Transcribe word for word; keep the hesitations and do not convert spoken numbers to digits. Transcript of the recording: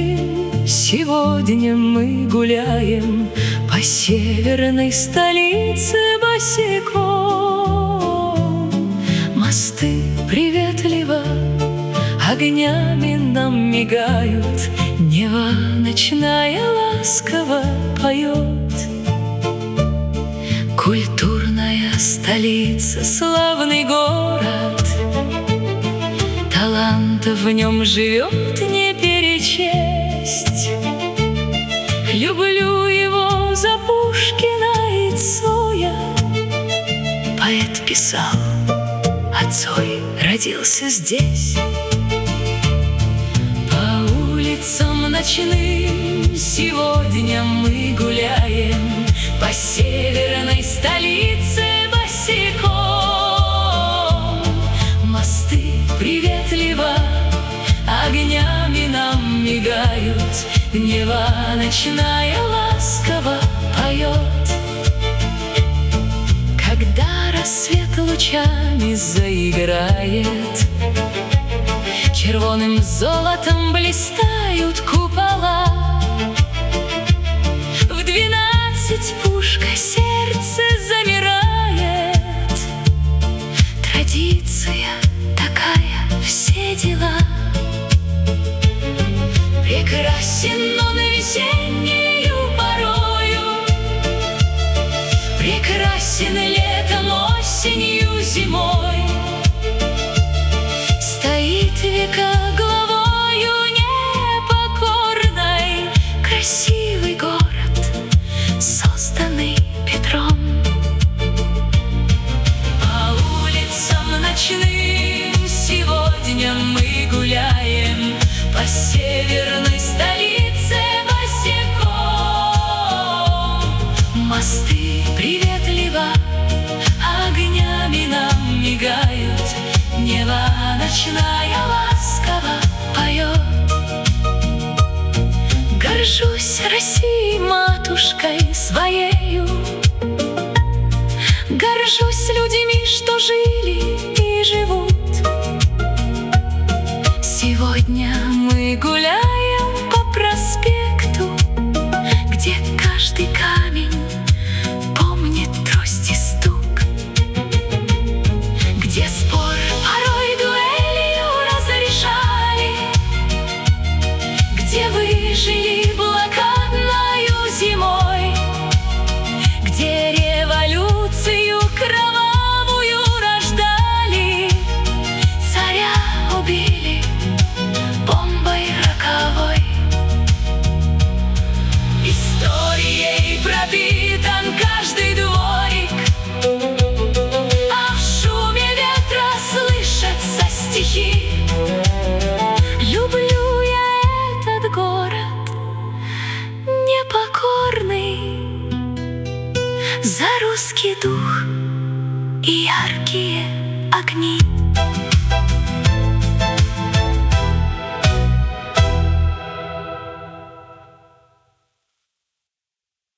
ночным сегодня мы гуляем по северной столице босиком. Мосты приветливо огнями нам мигают, Нева ночная ласково поет. Культурная столица, славный город, талантов в нем живет не перечесть. Люблю его за Пушкина и Цоя. Поэт писал, а Цой родился здесь. По улицам ночным сегодня мы гуляем, по северной столице босиком. Мосты приветливо огнями нам мигают, Нева ночная ласково поет. Когда рассвет лучами заиграет, червоным золотом блистают купола. В двенадцать пушка сердце замирает. Традиция такая, все дела. Прекрасен он весеннею порою, прекрасен летом, осенью, зимой. Стоит века главою непокорной, красивый город, созданный Петром. По улицам ночным сегодня мы гуляем, по северной столице босиком. Мосты приветливо огнями нам мигают, Нева ночная ласково поет. Горжусь Россией, матушкой своею, горжусь людьми, что жили и живут. Сегодня мы гуляем по проспекту, где каждый камень помнит трость и стук, где спор порой дуэлью разрешали, где выжили блокадною зимой, где революцию кровавую рождали, царя убили бомбой роковой. Историей пропитан каждый дворик, а в шуме ветра слышатся стихи. Люблю я этот город непокорный, за русский дух и яркие огни.